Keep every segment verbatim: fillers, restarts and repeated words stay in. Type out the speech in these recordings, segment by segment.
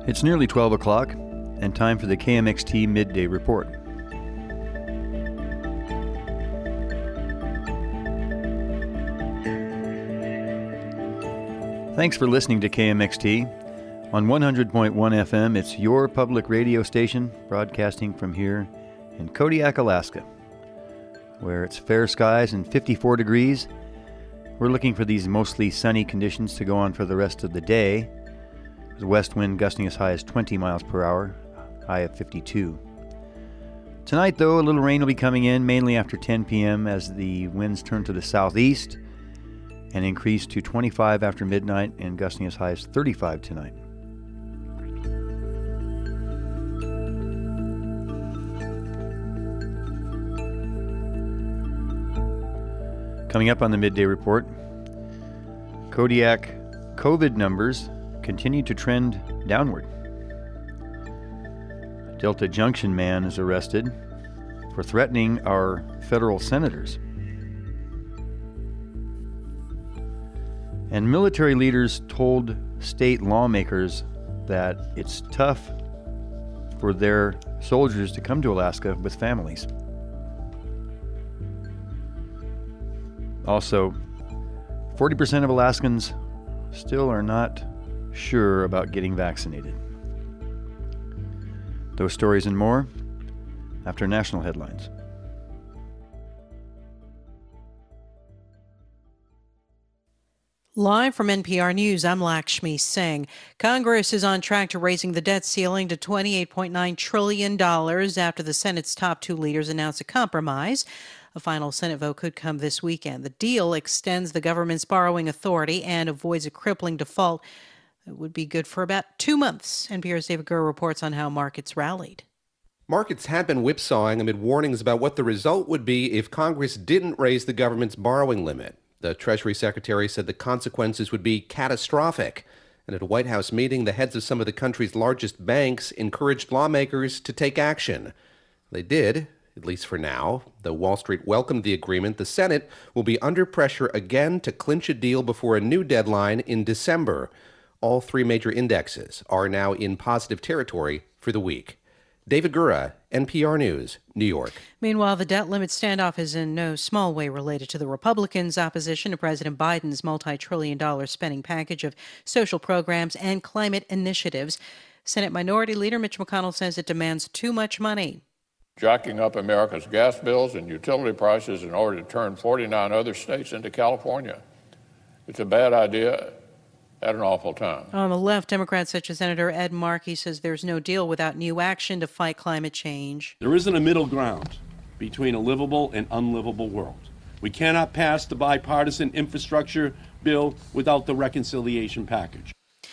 It's nearly twelve o'clock and time for the K M X T Midday Report. Thanks for listening to K M X T. On one hundred point one F M, it's your public radio station broadcasting from here in Kodiak, Alaska, where it's fair skies and fifty-four degrees. We're looking for these mostly sunny conditions to go on for the rest of the day. The west wind gusting as high as twenty miles per hour, high of fifty-two. Tonight, though, a little rain will be coming in, mainly after ten p.m. as the winds turn to the southeast and increase to twenty-five after midnight and gusting as high as thirty-five tonight. Coming up on the Midday Report, Kodiak COVID numbers continue to trend downward. Delta Junction man is arrested for threatening our federal senators. And military leaders told state lawmakers that it's tough for their soldiers to come to Alaska with families. Also, forty percent of Alaskans still are not sure about getting vaccinated. Those stories and more after national headlines. Live from N P R News, I'm Lakshmi Singh. Congress is on track to raising the debt ceiling to twenty-eight point nine trillion dollars after the Senate's top two leaders announced a compromise. A final Senate vote could come this weekend. The deal extends the government's borrowing authority and avoids a crippling default that would be good for about two months. N P R's David Gurr reports on how markets rallied. Markets had been whipsawing amid warnings about what the result would be if Congress didn't raise the government's borrowing limit. The Treasury Secretary said the consequences would be catastrophic. And at a White House meeting, the heads of some of the country's largest banks encouraged lawmakers to take action. They did, at least for now. Though Wall Street welcomed the agreement, the Senate will be under pressure again to clinch a deal before a new deadline in December. All three major indexes are now in positive territory for the week. David Gura, N P R News, New York. Meanwhile, the debt limit standoff is in no small way related to the Republicans' opposition to President Biden's multi-trillion dollar spending package of social programs and climate initiatives. Senate Minority Leader Mitch McConnell says it demands too much money. Jacking up America's gas bills and utility prices in order to turn forty-nine other states into California. It's a bad idea at an awful time. On the left, Democrats such as Senator Ed Markey says there's no deal without new action to fight climate change. There isn't a middle ground between a livable and unlivable world. We cannot pass the bipartisan infrastructure bill without the reconciliation package.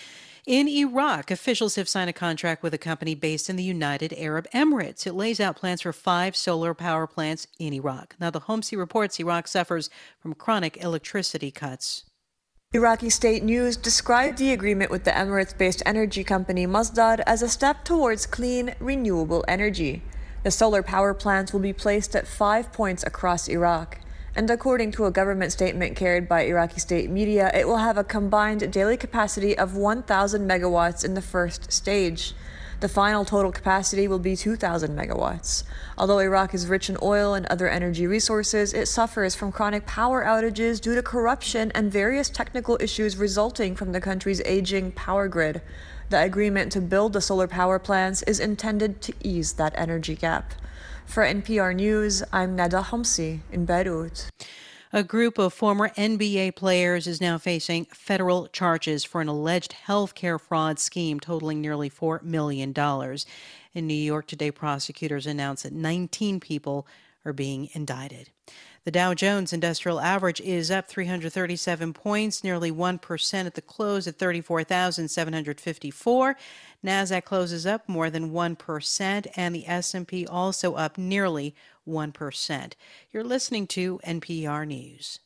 In Iraq, officials have signed a contract with a company based in the United Arab Emirates. It lays out plans for five solar power plants in Iraq. Now, the Homsi reports Iraq suffers from chronic electricity cuts. Iraqi state news described the agreement with the Emirates-based energy company Masdar as a step towards clean, renewable energy. The solar power plants will be placed at five points across Iraq. And according to a government statement carried by Iraqi state media, it will have a combined daily capacity of one thousand megawatts in the first stage. The final total capacity will be two thousand megawatts. Although Iraq is rich in oil and other energy resources, it suffers from chronic power outages due to corruption and various technical issues resulting from the country's aging power grid. The agreement to build the solar power plants is intended to ease that energy gap. For N P R News, I'm Nada Homsi in Beirut. A group of former N B A players is now facing federal charges for an alleged health care fraud scheme totaling nearly four million dollars. In New York today, prosecutors announced that nineteen people are being indicted. The Dow Jones Industrial Average is up three hundred thirty-seven points, nearly one percent at the close at thirty-four thousand seven hundred fifty-four. NASDAQ closes up more than one percent, and the S and P also up nearly one percent. You're listening to N P R News.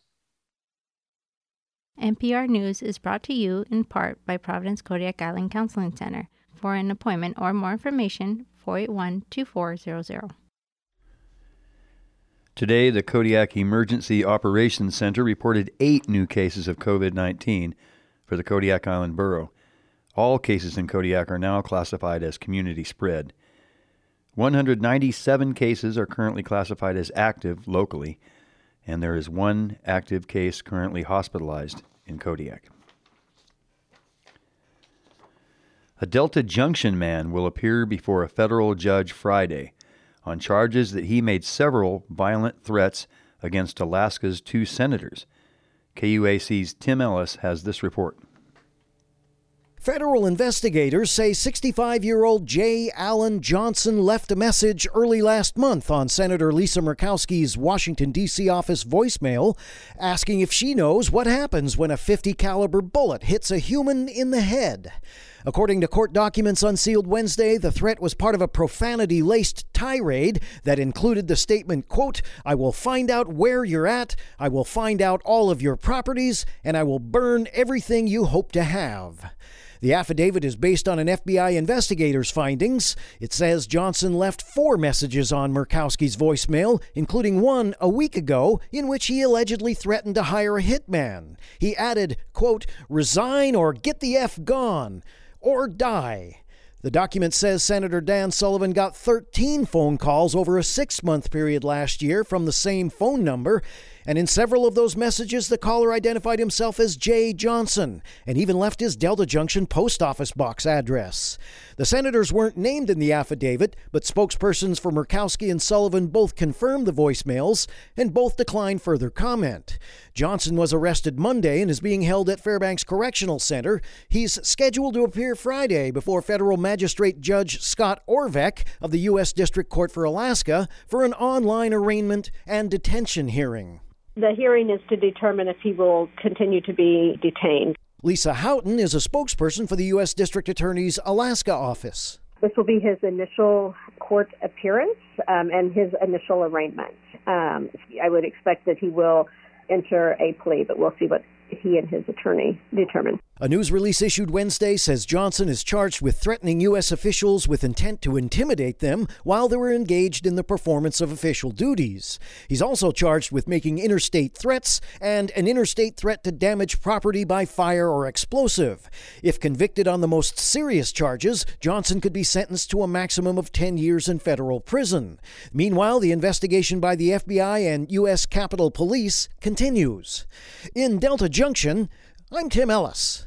N P R News is brought to you in part by Providence Kodiak Island Counseling Center. For an appointment or more information, four eight one, two four zero zero. Today, the Kodiak Emergency Operations Center reported eight new cases of COVID nineteen for the Kodiak Island Borough. All cases in Kodiak are now classified as community spread. one hundred ninety-seven cases are currently classified as active locally, and there is one active case currently hospitalized in Kodiak. A Delta Junction man will appear before a federal judge Friday on charges that he made several violent threats against Alaska's two senators. K U A C's Tim Ellis has this report. Federal investigators say sixty-five-year-old Jay Allen Johnson left a message early last month on Senator Lisa Murkowski's Washington, D C office voicemail, asking if she knows what happens when a fifty caliber bullet hits a human in the head. According to court documents unsealed Wednesday, the threat was part of a profanity-laced tirade that included the statement, quote, "I will find out where you're at, I will find out all of your properties, and I will burn everything you hope to have." The affidavit is based on an F B I investigator's findings. It says Johnson left four messages on Murkowski's voicemail, including one a week ago in which he allegedly threatened to hire a hitman. He added, quote, "Resign or get the F gone, or die." The document says Senator Dan Sullivan got thirteen phone calls over a six-month period last year from the same phone number, and in several of those messages, the caller identified himself as Jay Johnson and even left his Delta Junction post office box address. The senators weren't named in the affidavit, but spokespersons for Murkowski and Sullivan both confirmed the voicemails and both declined further comment. Johnson was arrested Monday and is being held at Fairbanks Correctional Center. He's scheduled to appear Friday before federal magistrate Judge Scott Orvek of the U S District Court for Alaska for an online arraignment and detention hearing. The hearing is to determine if he will continue to be detained. Lisa Houghton is a spokesperson for the U S District Attorney's Alaska office. This will be his initial court appearance um, and his initial arraignment. Um, I would expect that he will enter a plea, but we'll see what he and his attorney determine. A news release issued Wednesday says Johnson is charged with threatening U S officials with intent to intimidate them while they were engaged in the performance of official duties. He's also charged with making interstate threats and an interstate threat to damage property by fire or explosive. If convicted on the most serious charges, Johnson could be sentenced to a maximum of ten years in federal prison. Meanwhile, the investigation by the F B I and U S Capitol Police continues. In Delta Junction, I'm Tim Ellis.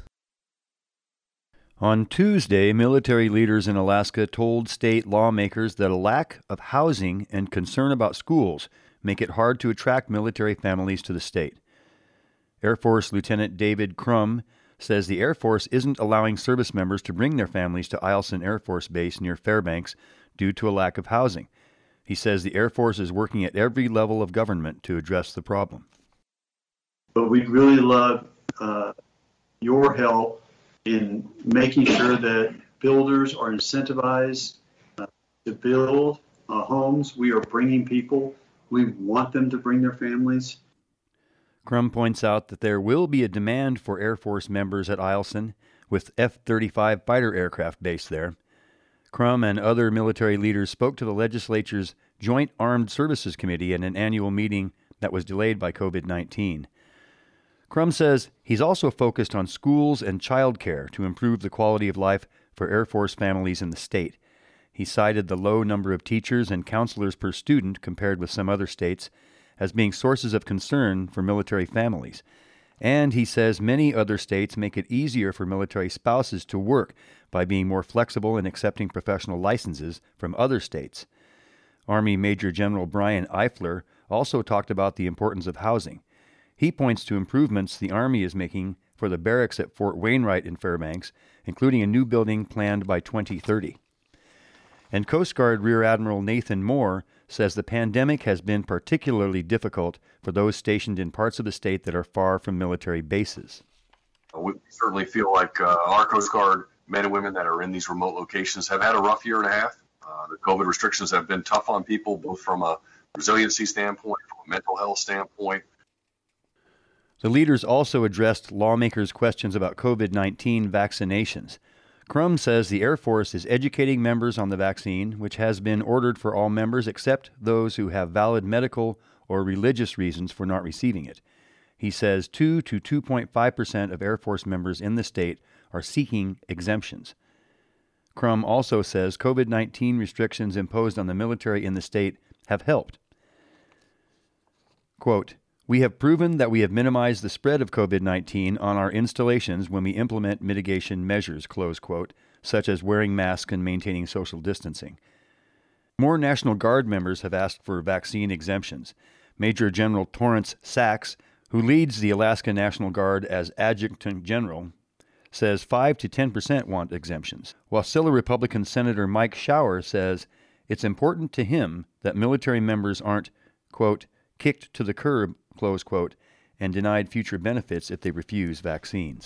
On Tuesday, military leaders in Alaska told state lawmakers that a lack of housing and concern about schools make it hard to attract military families to the state. Air Force Lieutenant David Crum says the Air Force isn't allowing service members to bring their families to Eielson Air Force Base near Fairbanks due to a lack of housing. He says the Air Force is working at every level of government to address the problem. But we'd really love uh, your help in making sure that builders are incentivized uh, to build uh, homes. We are bringing people. We want them to bring their families. Crum points out that there will be a demand for Air Force members at Eielson with F thirty-five fighter aircraft based there. Crum and other military leaders spoke to the legislature's Joint Armed Services Committee at an annual meeting that was delayed by covid nineteen. Crum says he's also focused on schools and child care to improve the quality of life for Air Force families in the state. He cited the low number of teachers and counselors per student compared with some other states as being sources of concern for military families. And he says many other states make it easier for military spouses to work by being more flexible in accepting professional licenses from other states. Army Major General Brian Eifler also talked about the importance of housing. He points to improvements the Army is making for the barracks at Fort Wainwright in Fairbanks, including a new building planned by twenty thirty. And Coast Guard Rear Admiral Nathan Moore says the pandemic has been particularly difficult for those stationed in parts of the state that are far from military bases. We certainly feel like uh, our Coast Guard men and women that are in these remote locations have had a rough year and a half. Uh, the COVID restrictions have been tough on people, both from a resiliency standpoint, from a mental health standpoint. The leaders also addressed lawmakers' questions about covid nineteen vaccinations. Crum says the Air Force is educating members on the vaccine, which has been ordered for all members except those who have valid medical or religious reasons for not receiving it. He says two to two point five percent of Air Force members in the state are seeking exemptions. Crum also says COVID nineteen restrictions imposed on the military in the state have helped. Quote, "We have proven that we have minimized the spread of COVID nineteen on our installations when we implement mitigation measures," close quote, such as wearing masks and maintaining social distancing. More National Guard members have asked for vaccine exemptions. Major General Torrance Sachs, who leads the Alaska National Guard as Adjutant General, says five to ten percent want exemptions, while still a Republican Senator Mike Shower says it's important to him that military members aren't, quote, kicked to the curb, close quote, and denied future benefits if they refuse vaccines.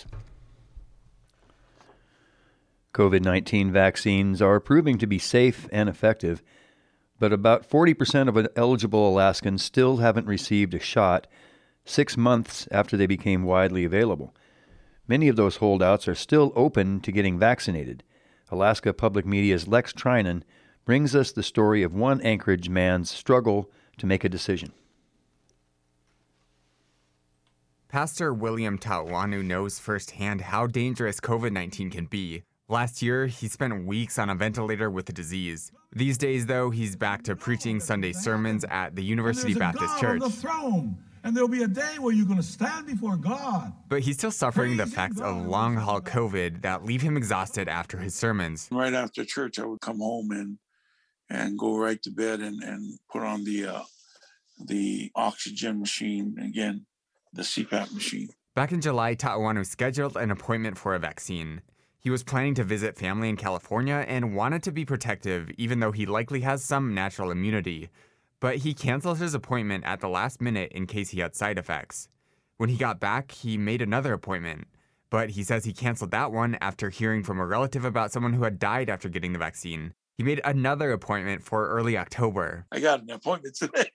COVID nineteen vaccines are proving to be safe and effective, but about forty percent of eligible Alaskans still haven't received a shot six months after they became widely available. Many of those holdouts are still open to getting vaccinated. Alaska Public Media's Lex Trinan brings us the story of one Anchorage man's struggle to make a decision. Pastor William Tautwanu knows firsthand how dangerous COVID nineteen can be. Last year, he spent weeks on a ventilator with the disease. These days, though, he's back to preaching Sunday sermons at the University Baptist God Church. On the throne, and there'll be a day where you're going to stand before God. But he's still suffering the Praising effects God. of long-haul COVID that leave him exhausted after his sermons. Right after church, I would come home and and go right to bed and, and put on the uh, the oxygen machine again, the C PAP machine. Back in July, Tautwanu scheduled an appointment for a vaccine. He was planning to visit family in California and wanted to be protective, even though he likely has some natural immunity. But he canceled his appointment at the last minute in case he had side effects. When he got back, he made another appointment. But he says he canceled that one after hearing from a relative about someone who had died after getting the vaccine. He made another appointment for early October. I got an appointment today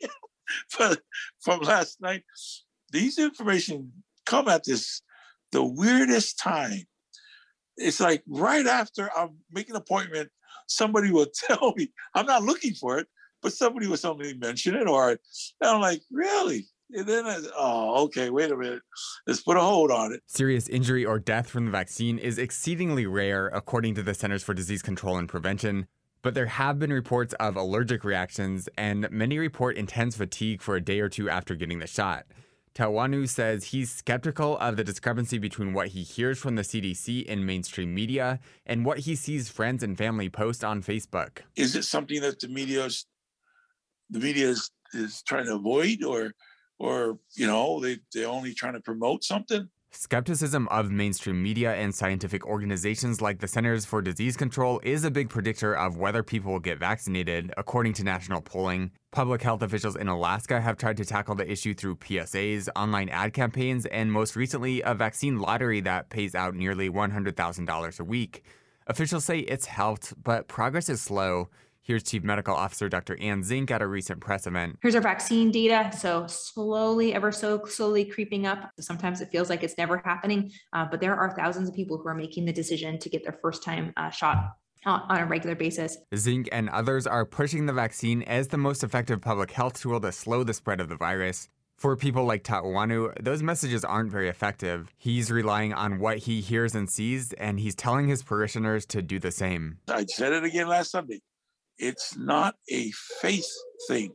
from last night. These information come at this, the weirdest time. It's like right after I'm making an appointment, somebody will tell me, I'm not looking for it, but somebody will somebody mention it, or and I'm like, really? And then, I, oh, okay, wait a minute. Let's put a hold on it. Serious injury or death from the vaccine is exceedingly rare, according to the Centers for Disease Control and Prevention. But there have been reports of allergic reactions, and many report intense fatigue for a day or two after getting the shot. Tautwanu says he's skeptical of the discrepancy between what he hears from the C D C in mainstream media and what he sees friends and family post on Facebook. Is it something that the media is, the media is, is trying to avoid, or, or you know, they, they're only trying to promote something? Skepticism of mainstream media and scientific organizations like the Centers for Disease Control is a big predictor of whether people will get vaccinated, according to national polling. Public health officials in Alaska have tried to tackle the issue through P S As, online ad campaigns, and most recently, a vaccine lottery that pays out nearly one hundred thousand dollars a week. Officials say it's helped, but progress is slow. Here's Chief Medical Officer Doctor Ann Zink at a recent press event. Here's our vaccine data. So slowly, ever so slowly creeping up. Sometimes it feels like it's never happening, uh, but there are thousands of people who are making the decision to get their first time uh, shot on, on a regular basis. Zink and others are pushing the vaccine as the most effective public health tool to slow the spread of the virus. For people like Tautwanu, those messages aren't very effective. He's relying on what he hears and sees, and he's telling his parishioners to do the same. I said it again last Sunday. It's not a faith thing.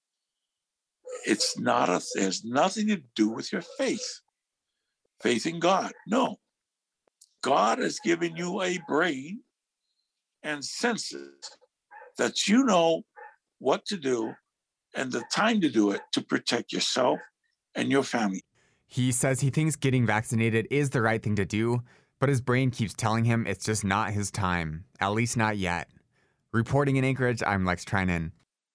It's not a, it has nothing to do with your faith. Faith in God. No. God has given you a brain and senses that you know what to do and the time to do it to protect yourself and your family. He says he thinks getting vaccinated is the right thing to do, but his brain keeps telling him it's just not his time, at least not yet. Reporting in Anchorage, I'm Lex Trinan.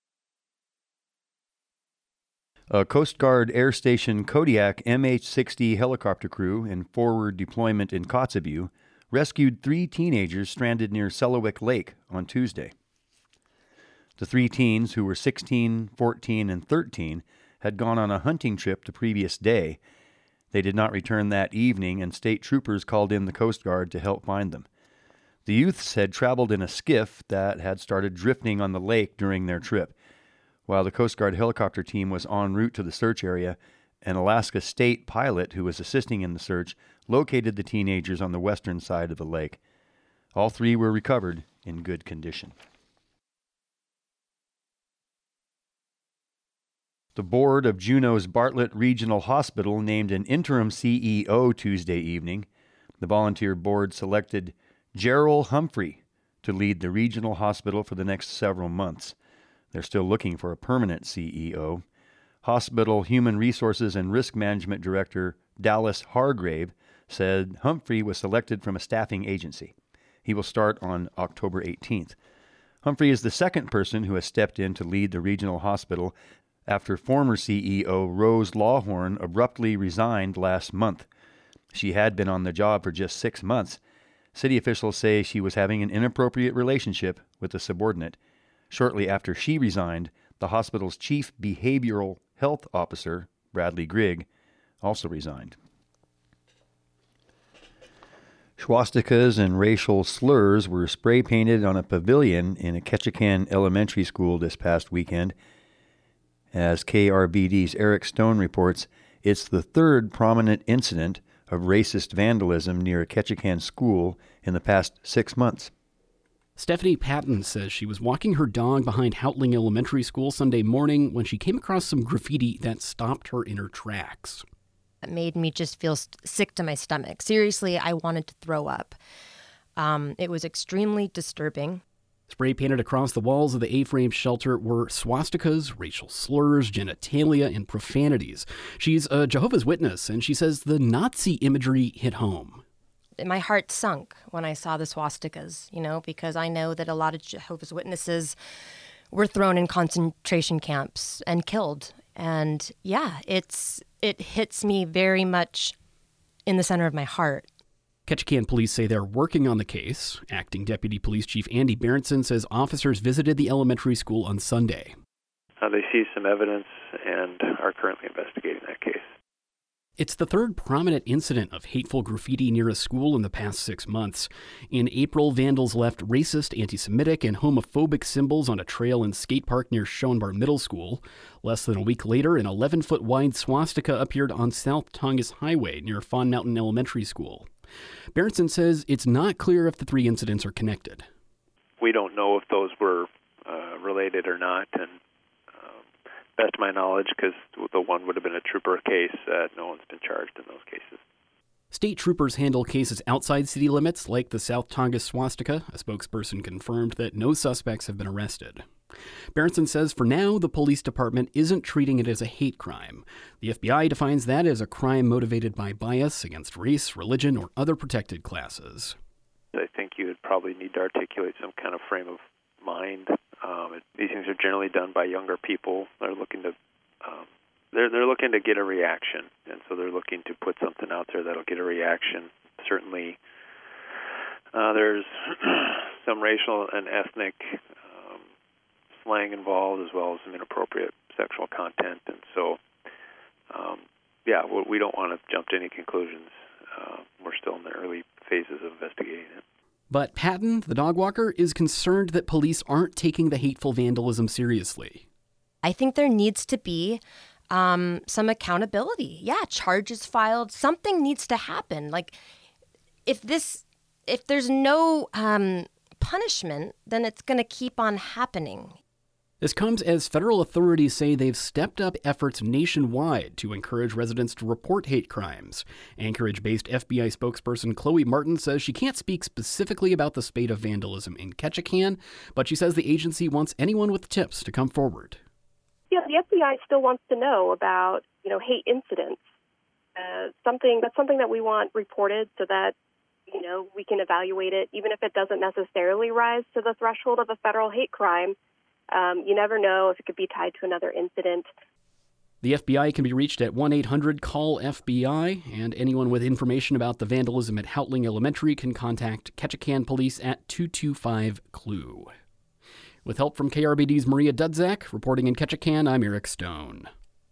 A Coast Guard Air Station Kodiak M H sixty helicopter crew in forward deployment in Kotzebue rescued three teenagers stranded near Selawik Lake on Tuesday. The three teens, who were sixteen, fourteen, and thirteen, had gone on a hunting trip the previous day. They did not return that evening, and state troopers called in the Coast Guard to help find them. The youths had traveled in a skiff that had started drifting on the lake during their trip. While the Coast Guard helicopter team was en route to the search area, An Alaska State pilot who was assisting in the search located the teenagers on the western side of the lake. All three were recovered in good condition. The board of Juneau's Bartlett Regional Hospital named an interim C E O Tuesday evening. The volunteer board selected Gerald Humphrey to lead the regional hospital for the next several months. They're still looking for a permanent C E O. Hospital Human Resources and Risk Management Director Dallas Hargrave said Humphrey was selected from a staffing agency. He will start on October eighteenth. Humphrey is the second person who has stepped in to lead the regional hospital after former C E O Rose Lawhorn abruptly resigned last month. She had been on the job for just six months. City officials say she was having an inappropriate relationship with a subordinate. Shortly after she resigned, the hospital's chief behavioral health officer, Bradley Grigg, also resigned. Swastikas and racial slurs were spray painted on a pavilion in a Ketchikan elementary school this past weekend. As K R B D's Eric Stone reports, it's the third prominent incident of racist vandalism near a Ketchikan school in the past six months. Stephanie Patton says she was walking her dog behind Houtling Elementary School Sunday morning when she came across some graffiti that stopped her in her tracks. It made me just feel sick to my stomach. Seriously, I wanted to throw up. Um, it was extremely disturbing. Spray painted across the walls of the A-frame shelter were swastikas, racial slurs, genitalia, and profanities. She's a Jehovah's Witness, and she says the Nazi imagery hit home. My heart sunk when I saw the swastikas, you know, because I know that a lot of Jehovah's Witnesses were thrown in concentration camps and killed. And yeah, it's it hits me very much in the center of my heart. Ketchikan police say they're working on the case. Acting Deputy Police Chief Andy Berenson says officers visited the elementary school on Sunday. Uh, they see some evidence and are currently investigating that case. It's the third prominent incident of hateful graffiti near a school in the past six months. In April, vandals left racist, anti-Semitic, and homophobic symbols on a trail and skate park near Schoenbar Middle School. Less than a week later, an eleven-foot wide swastika appeared on South Tongass Highway near Fawn Mountain Elementary School. Berenson says it's not clear if the three incidents are connected. We don't know if those were uh, related or not, and best of my knowledge, because the one would have been a trooper case, uh, no one's been charged in those cases. State troopers handle cases outside city limits, like the South Tongass swastika. A spokesperson confirmed that no suspects have been arrested. Berenson says for now, the police department isn't treating it as a hate crime. The F B I defines that as a crime motivated by bias against race, religion, or other protected classes. I think you would probably need to articulate some kind of frame of mind. Um, it, these things are generally done by younger people. They're looking to um, they're they're looking to get a reaction, and so they're looking to put something out there that'll get a reaction. Certainly, uh, there's some racial and ethnic um, slang involved, as well as some inappropriate sexual content, and so um, yeah, we, we don't want to jump to any conclusions. Uh, we're still in the early phases of investigating it. But Patton, the dog walker, is concerned that police aren't taking the hateful vandalism seriously. I think there needs to be um, some accountability. Yeah, charges filed. Something needs to happen. Like, if this, if there's no um, punishment, then it's going to keep on happening. This comes as federal authorities say they've stepped up efforts nationwide to encourage residents to report hate crimes. Anchorage-based F B I spokesperson Chloe Martin says she can't speak specifically about the spate of vandalism in Ketchikan, but she says the agency wants anyone with tips to come forward. Yeah, the F B I still wants to know about, you know, hate incidents. Uh, something that's something that we want reported so that, you know, we can evaluate it, even if it doesn't necessarily rise to the threshold of a federal hate crime. Um, you never know if it could be tied to another incident. The F B I can be reached at one eight hundred call F B I, and anyone with information about the vandalism at Houtling Elementary can contact Ketchikan Police at two two five C L U. With help from K R B D's Maria Dudzak, reporting in Ketchikan, I'm Eric Stone.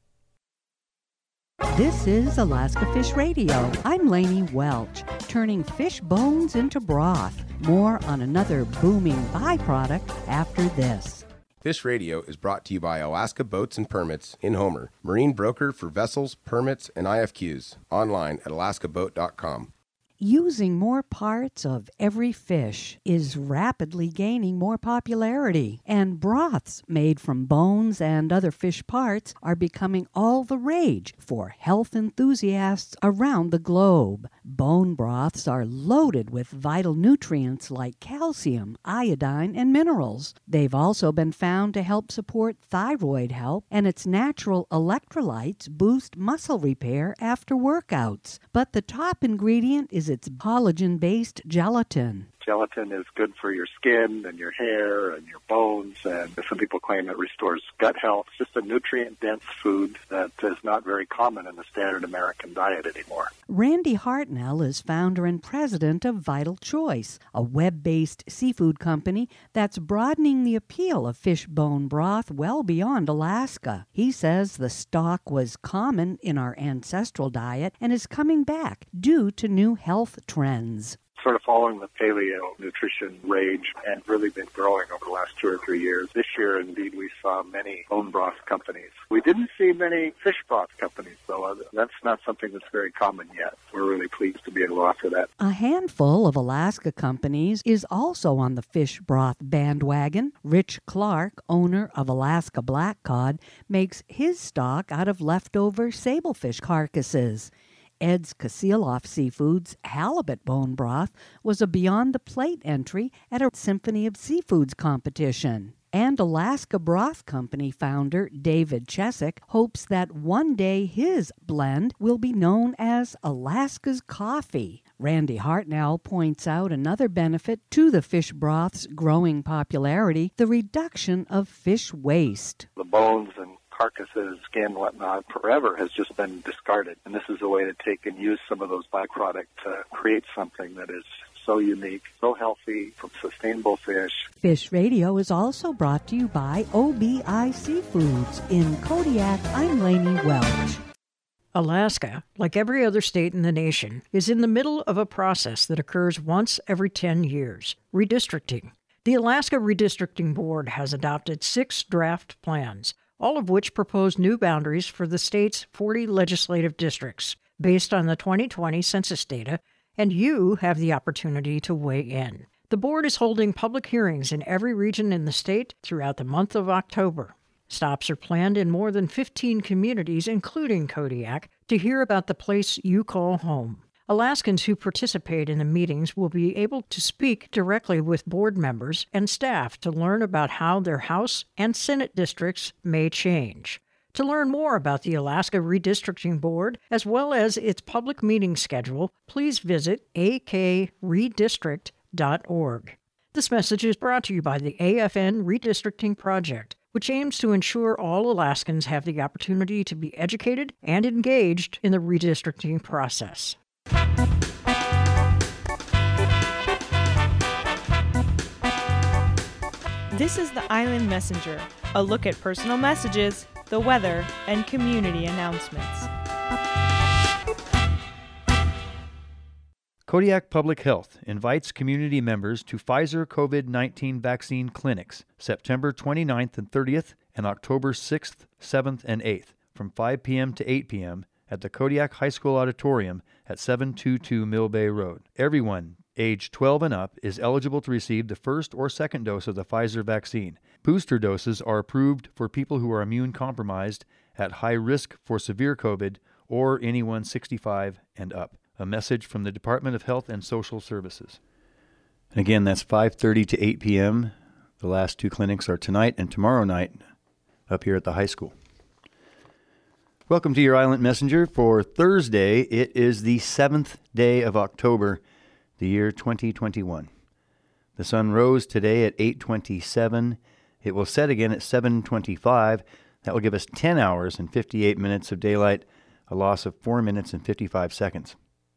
This is Alaska Fish Radio. I'm Lainey Welch, turning fish bones into broth. More on another booming byproduct after this. Fish Radio is brought to you by Alaska Boats and Permits in Homer, marine broker for vessels, permits, and I F Qs. Online at alaska boat dot com. Using more parts of every fish is rapidly gaining more popularity, and broths made from bones and other fish parts are becoming all the rage for health enthusiasts around the globe. Bone broths are loaded with vital nutrients like calcium, iodine, and minerals. They've also been found to help support thyroid health, and its natural electrolytes boost muscle repair after workouts. But the top ingredient is its collagen-based gelatin. Gelatin is good for your skin and your hair and your bones, and some people claim it restores gut health. It's just a nutrient-dense food that is not very common in the standard American diet anymore. Randy Hartnell is founder and president of Vital Choice, a web-based seafood company that's broadening the appeal of fish bone broth well beyond Alaska. He says the stock was common in our ancestral diet and is coming back due to new health trends. Sort of following the paleo nutrition rage and really been growing over the last two or three years. This year, indeed, we saw many bone broth companies. We didn't see many fish broth companies, though. That's not something that's very common yet. We're really pleased to be able to offer that. A handful of Alaska companies is also on the fish broth bandwagon. Rich Clark, owner of Alaska Black Cod, makes his stock out of leftover sablefish carcasses. Ed's Kasiloff Seafoods halibut bone broth was a Beyond the Plate entry at a Symphony of Seafoods competition. And Alaska Broth Company founder David Chesick hopes that one day his blend will be known as Alaska's Coffee. Randy Hartnell points out another benefit to the fish broth's growing popularity, the reduction of fish waste. The bones and carcasses, skin, whatnot, forever has just been discarded. And this is a way to take and use some of those byproducts to create something that is so unique, so healthy, from sustainable fish. Fish Radio is also brought to you by O B I Seafoods. In Kodiak, I'm Lainey Welch. Alaska, like every other state in the nation, is in the middle of a process that occurs once every ten years, redistricting. The Alaska Redistricting Board has adopted six draft plans, all of which propose new boundaries for the state's forty legislative districts based on the twenty twenty census data, and you have the opportunity to weigh in. The board is holding public hearings in every region in the state throughout the month of October. Stops are planned in more than fifteen communities, including Kodiak, to hear about the place you call home. Alaskans who participate in the meetings will be able to speak directly with board members and staff to learn about how their House and Senate districts may change. To learn more about the Alaska Redistricting Board, as well as its public meeting schedule, please visit a k redistrict dot org. This message is brought to you by the A F N Redistricting Project, which aims to ensure all Alaskans have the opportunity to be educated and engaged in the redistricting process. This is the Island Messenger, a look at personal messages, the weather, and community announcements. Kodiak Public Health invites community members to Pfizer COVID nineteen vaccine clinics September twenty-ninth and thirtieth and October sixth, seventh, and eighth from five p.m. to eight p.m. at the Kodiak High School Auditorium at seven twenty-two Mill Bay Road. Everyone age twelve and up is eligible to receive the first or second dose of the Pfizer vaccine. Booster doses are approved for people who are immune compromised, at high risk for severe COVID, or anyone sixty-five and up. A message from the Department of Health and Social Services. And again, that's five thirty to eight p.m. The last two clinics are tonight and tomorrow night up here at the high school. Welcome to your Island Messenger for Thursday. It is the seventh day of October, the year twenty twenty-one. The sun rose today at eight twenty-seven. It will set again at seven twenty-five. That will give us ten hours and fifty-eight minutes of daylight, a loss of four minutes and fifty-five seconds.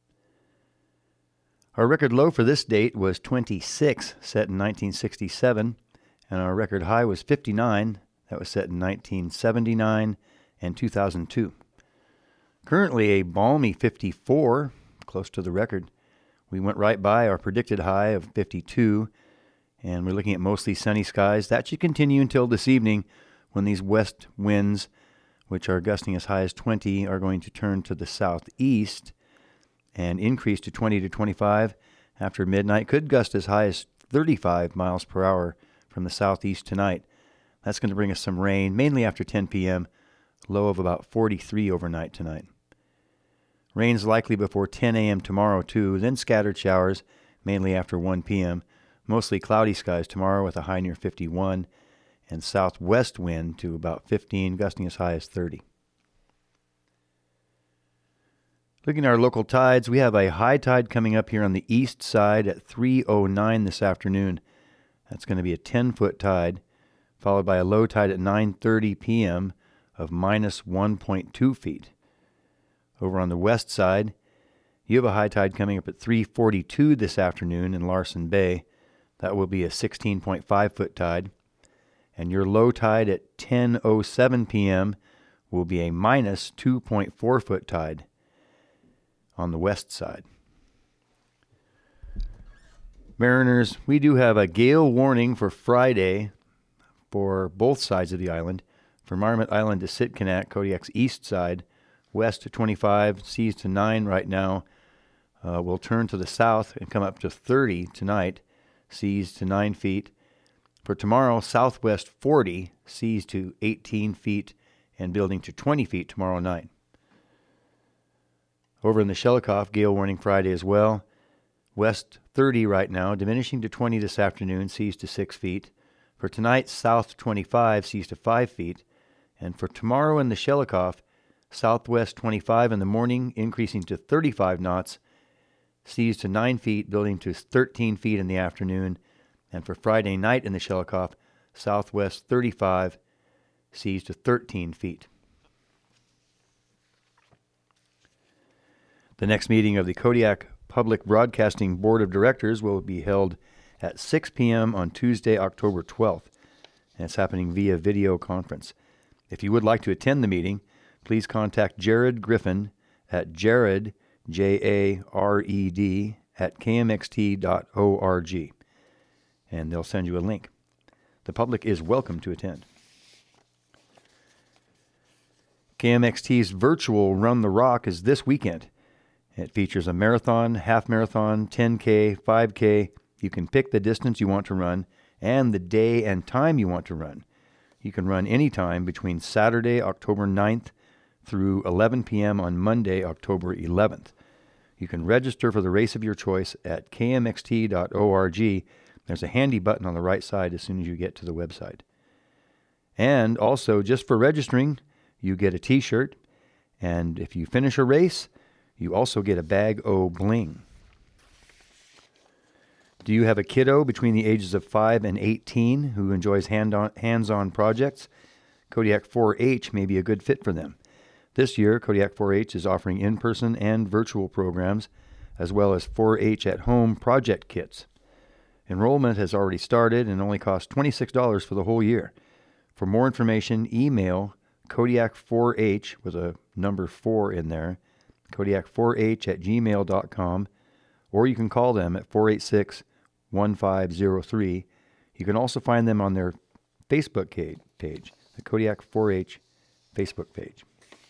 Our record low for this date was twenty-six, set in nineteen sixty-seven, and our record high was fifty-nine, that was set in nineteen seventy-nine and two thousand two. Currently a balmy fifty-four, close to the record. We went right by our predicted high of fifty-two, And we're looking at mostly sunny skies. That should continue until this evening when these west winds, which are gusting as high as twenty, are going to turn to the southeast and increase to twenty to twenty-five after midnight. Could gust as high as thirty-five miles per hour from the southeast tonight. That's going to bring us some rain, mainly after ten p.m., low of about forty-three overnight tonight. Rain's likely before ten a.m. tomorrow, too, then scattered showers, mainly after one p.m., mostly cloudy skies tomorrow with a high near fifty-one, and southwest wind to about fifteen, gusting as high as thirty. Looking at our local tides, we have a high tide coming up here on the east side at three oh nine this afternoon. That's going to be a ten-foot tide, followed by a low tide at nine thirty p.m. of minus one point two feet. Over on the west side, you have a high tide coming up at three forty-two this afternoon in Larsen Bay. That will be a sixteen point five foot tide. And your low tide at ten oh seven p.m. will be a minus two point four foot tide on the west side. Mariners, we do have a gale warning for Friday for both sides of the island. From Marmot Island to Sitkinak, Kodiak's east side, west to twenty-five, seas to nine right now. Uh, will turn to the south and come up to thirty tonight, seas to nine feet. For tomorrow, southwest forty, seas to eighteen feet, and building to twenty feet tomorrow night. Over in the Shelikof, gale warning Friday as well. West thirty right now, diminishing to twenty this afternoon, seas to six feet. For tonight, south twenty-five, seas to five feet. And for tomorrow in the Shelikof, southwest twenty-five in the morning, increasing to thirty-five knots, seas to nine feet, building to thirteen feet in the afternoon. And for Friday night in the Shelikof, southwest thirty-five, seas to thirteen feet. The next meeting of the Kodiak Public Broadcasting Board of Directors will be held at six p.m. on Tuesday, October twelfth. And it's happening via video conference. If you would like to attend the meeting, please contact Jared Griffin at Jared, J A R E D, at k m x t dot org. And they'll send you a link. The public is welcome to attend. K M X T's virtual Run the Rock is this weekend. It features a marathon, half marathon, ten K, five K. You can pick the distance you want to run and the day and time you want to run. You can run anytime between Saturday, October ninth through eleven p.m. on Monday, October eleventh. You can register for the race of your choice at k m x t dot org. There's a handy button on the right side as soon as you get to the website. And also, just for registering, you get a t-shirt, and if you finish a race, you also get a bag o' bling. Do you have a kiddo between the ages of five and eighteen who enjoys hand-on, hands-on projects? Kodiak four H may be a good fit for them. This year, Kodiak four H is offering in-person and virtual programs, as well as four H at home project kits. Enrollment has already started and only costs twenty-six dollars for the whole year. For more information, email Kodiak four H with a number four in there, Kodiak four H at gmail dot com, or you can call them at four eight six, one five zero three. You can also find them on their Facebook page, the Kodiak four H Facebook page.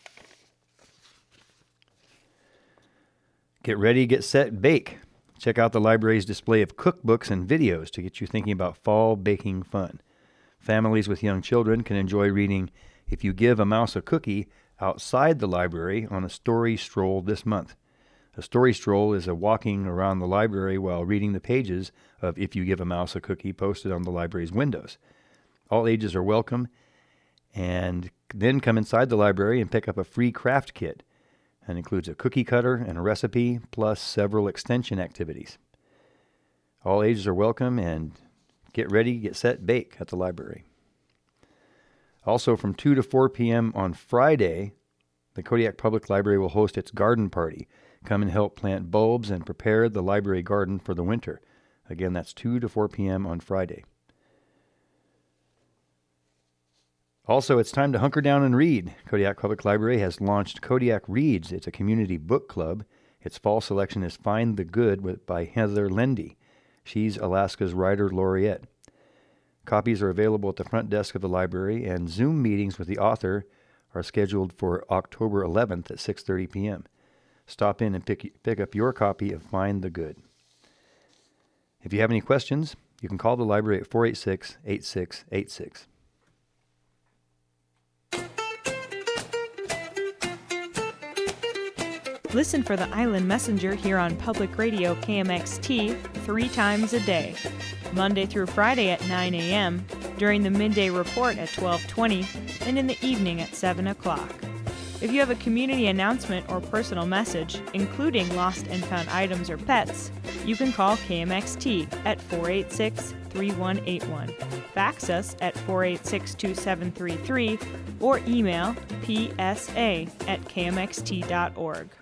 Get ready, get set, bake. Check out the library's display of cookbooks and videos to get you thinking about fall baking fun. Families with young children can enjoy reading If You Give a Mouse a Cookie outside the library on a story stroll this month. A story stroll is a walking around the library while reading the pages of If You Give a Mouse a Cookie posted on the library's windows. All ages are welcome, and then come inside the library and pick up a free craft kit. And includes a cookie cutter and a recipe, plus several extension activities. All ages are welcome, and get ready, get set, bake at the library. Also, from two to four p.m. on Friday, the Kodiak Public Library will host its garden party. Come and help plant bulbs and prepare the library garden for the winter. Again, that's two to four p.m. on Friday. Also, it's time to hunker down and read. Kodiak Public Library has launched Kodiak Reads. It's a community book club. Its fall selection is Find the Good by Heather Lendy. She's Alaska's Writer Laureate. Copies are available at the front desk of the library, and Zoom meetings with the author are scheduled for October eleventh at six thirty p.m. Stop in and pick, pick up your copy of Find the Good. If you have any questions, you can call the library at four eight six, eight six eight six. Listen for the Island Messenger here on Public Radio K M X T three times a day, Monday through Friday at nine a.m., during the midday report at twelve twenty, and in the evening at seven o'clock. If you have a community announcement or personal message, including lost and found items or pets, you can call K M X T at four eight six, three one eight one, fax us at four eight six, two seven three three, or email p s a at k m x t dot org.